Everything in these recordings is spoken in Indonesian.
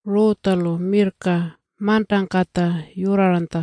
Rutalu Mirka mantang kata yuraranta.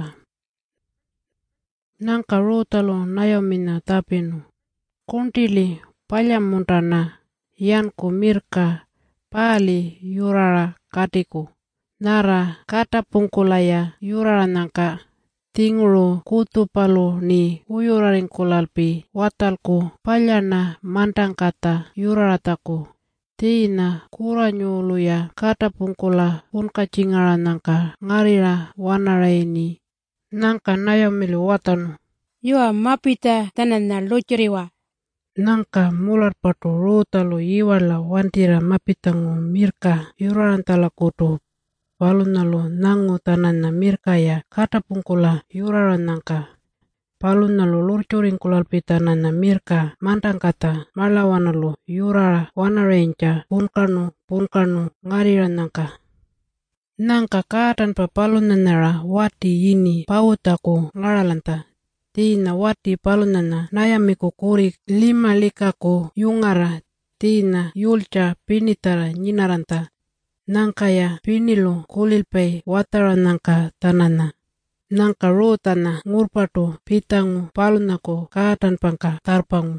Nangka Rutalu Nayomina tapinu. Kuntili palyamuntana yanku Mirka pali yurara katiku. Nara kata pungkulaya yuraranangka tingulu kutupalu ni uyurarinkulalpi watalku palyana mantang kata yurarataku. Tina kuranyuluya kata pungkula unkachingaranangka ngarira wanaraini. Nangka Nayomili watanu. Yua mapita tanana luchiriwa. Nangka mularpatu Rutalu iwala wantira mapitangu Mirka yurarantala kutu. Palunalu nangu tanana Mirkaya kata pungkula yuraranangka. Palunalu lurcurinkulalpi tanana Mirka mantang kata malawanalu yurara wanarainca punkanu ngariranangka. Nangka katanpa palunanara wati ini pautaku ngaralanta. Tina wati palunana nayamiku kurik 5 likaku yungara tina yulca pinitara nyinaranta. Nangkaya pinilu kulilpai wataranangka tanana. Nangka Rutana ngurpatu pitangu palunaku katanpangka tarpangu.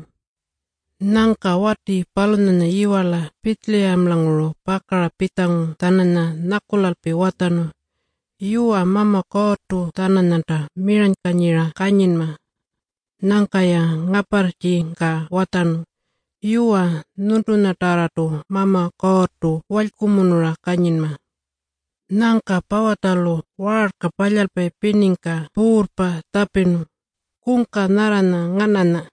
Nangka wati palunana iwala pitliamlangulu pakara pitangu tanana nakulalpi watanu. Yua mama kotu tanananta mirankanyira kanyinma. Nangkaya ngaparjingka watanu. Yua nuntunataratu mama kotu walkumunura kanyinma. Nangka pawatalu warka palyalpai piningka purpa tapinu. Kungka narana nganana.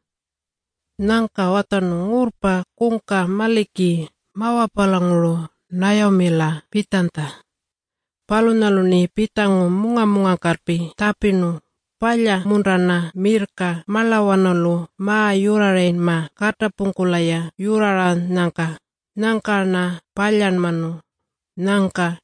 Nangka watanu ngurpa kungka maliki mawapalangulu Nayomila pitanta. Palunalu ni pitangu munga karpi tapinu. Palya munrana Mirka malawanalu ma yurarain ma kata pungkulaya yuraran nangka. Nangka na palyanmanu. Nangka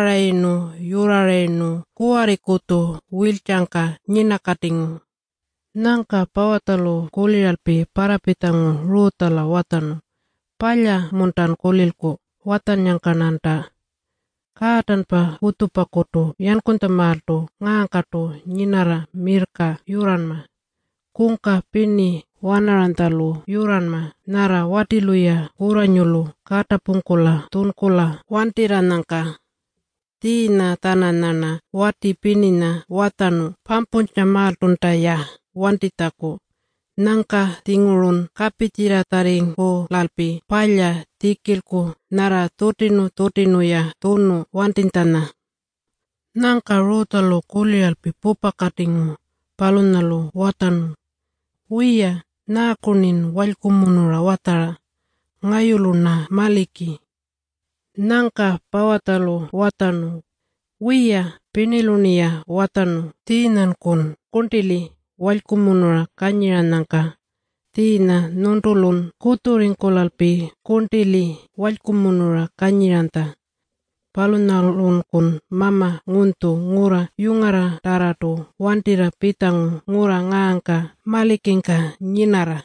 yurarainu kuarikutu wilcangka nyinakatingu. Nangka pawatalu kuliralpi para pitangu Rutala watanu. Palya muntan kulilku watan yang kananta. Katanpa kutupakutu yankuntamartu ngangkatu nyinara Mirka yuranma. Kungka pini wanarantalu yuranma. Nara wadiluya kuranyulu kata pungkula tunkula wantiranangka. Tina tananana wati pinina watanu pampunca martuntaya wantitaku. Nangka tingulun kapitira taringku lalpi palya tikilku nara tutinu ya tunu wantintana. Nangka Rutalu kulialpi pupakatingu palunalu watanu. Wiya nakunin walkumunura watara ngayuluna maliki. Nangka pawatalu watanu. Wiya pinilunia watanu tinankun kuntili walkumunura kanyiranangka. Tina nuntulun kuturinkulalpi kuntili walkumunura kanyiranta. Palunalunkun mama nguntu ngura yungara taratu wantira pitangu ngura ngangka malikinka nyinara.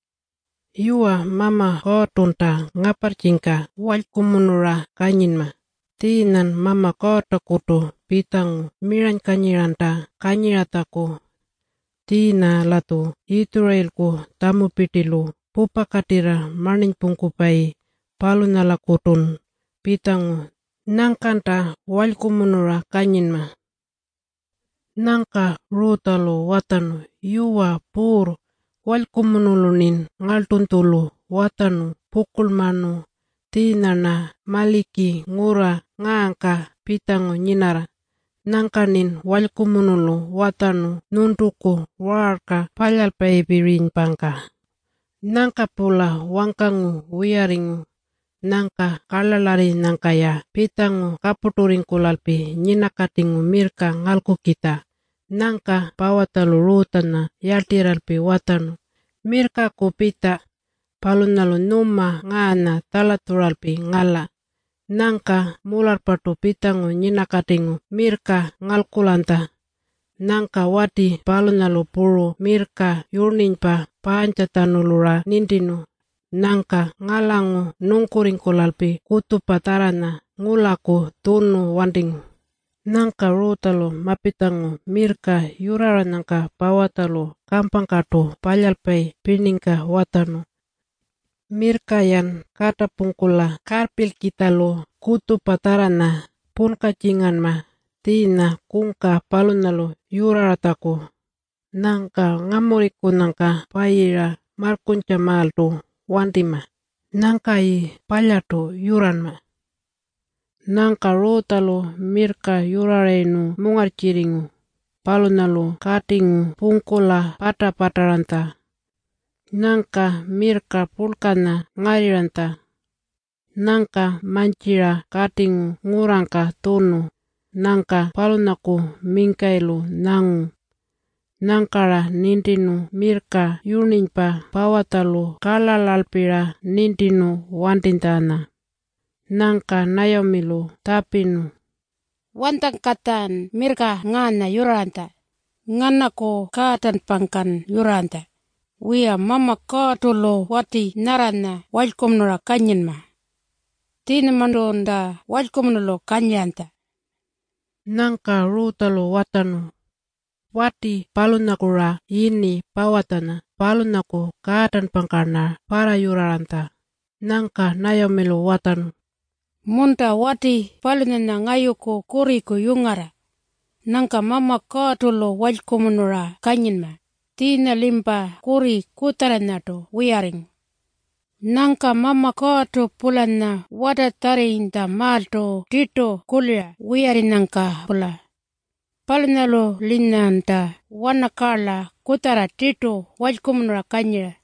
Yua mama kotunta ngaparjingka walkumunura kanyinma. Tinan mama kota kutu pitangu miran kanyiranta kanyirataku. Tina latu Israelku tamu pitilu pupakatira maning pungkupai palunalakutun pitangu. Nangkanta walkumunura kanyinma. Nangka Rutalu watanu yua pur walkumunulunin ngaltuntulu watanu pukulmanu tinana maliki ngura ngangka pitangu nyinara. Nangkanin walkumunulu watanu nuntuku warka palyalpai birinpangka. Nangka pula wangkangu wiyaringu. Nangka kalalari nangkaya pitangu kaputuringkulalpi nyinakatingu Mirka ngalku kita. Nangka pawatalu Rutana yaltiralpi watanu. Mirka kupita palunalu numa ngana talaturalpi ngala. Nangka mularpatu pitangu nyinakatingu Mirka ngalkulanta. Nangka wati palunalu puru Mirka yurninpa pancatanulura nintinu. nangka ngalangu nungkuringkulalpi kutupatarana ngulaku tunu wantingu. Nangka rutalo mapitangu mirka yuraranangka pawatalo kampangkatu palyalpai piningka watanu. Mirkayan katapungkula karpil kitalo kutupatarana punkacinganma tina kungka palunalo yurarataku. Nangka ngamurikunangka payira markunca maltu wantima. Nangkai palyatu yuranma. Nangka rutalo mirka yurarenu mungarciringu. Palunalo katingu pungkula pata-pataranta. Nangka mirka pulkana ngariranta. Nangka mancira katingu ngurangka tunu. Nangka palunaku mingkailu nangu. Nangkara nintinu mirka yuninpa pawatalu kalalalpira nintinu wantintana. Nangka nayomilu tapinu. Wantang katan mirka ngana yuranta. Ngana ko katan pangkan yuranta. Wia mama katulo wati narana walkomnura kanyenma. Tina mandonda walkomnulo kanyanta. Nangka rutalo watanu. Wati palunakura ini pawatana palunaku katan pangkarna para yuraranta. Nangka nayomilu watanu. Munta wati palunana ngayuko kuriku yungara. Nangka mama katulo walkomnura kanyenma. Tina limpa kuri kutaranato wiaring. Nangka mama katu pulanna wadatarinta malto tito kulia wiaring nangka pula. Palunalo linnanta wanakala kutara tito walkomnura kanya.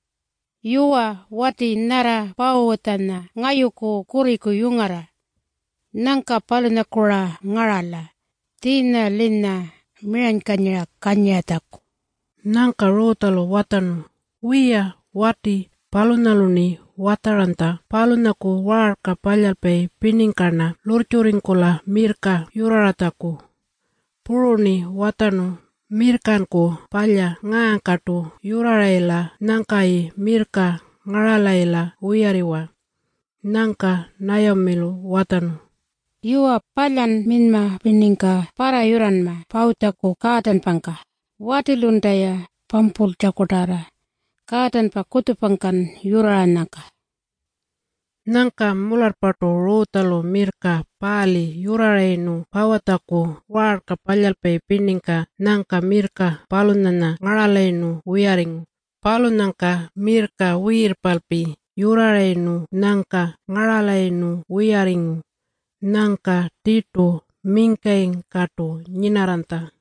Yuwa wati nara pawatana ngayuko kuriku yungara. Nangka palunakura ngarala. Tina linna miran kanya taku. Nangka rutalo watanu. Wia wati palunaluni wataranta palunaku warka palyalpai piningkarna lurcuringkula mirka yurarataku. Puruni watanu mirkanku palya ngaangkatu yuraraila nangkai mirka ngaralaila uyariwa. Nangka nayomilu watanu. Yuwa palyan minma piningka para yuranma pautaku katan pangka. Wati lundaya pampul cakudara. Katan pa kutupangkan yuraranaka. Nangka mularpatu rutalo mirka pali yurarenu pawataku warka palyalpai piningka nangka mirka palunana ngaralainu wiaring. Palunangka mirka wirpalpi yurarenu nangka ngaralainu wiaring. Nangka titu mingkaing katu nyinaranta.